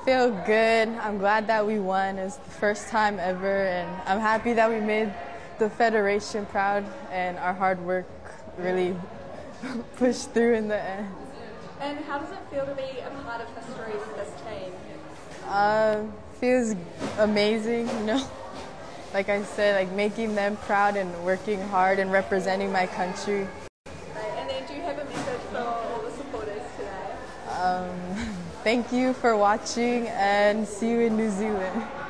Feel good. I'm glad that we won. It's the first time ever, and I'm happy that we made the Federation proud, and our hard work really pushed through in the end. And how does it feel to be a part of history with this team? Feels amazing, Like I said, like making them proud and working hard and representing my country. Right. And then do you have a message for all the supporters today? Thank you for watching, and see you in New Zealand.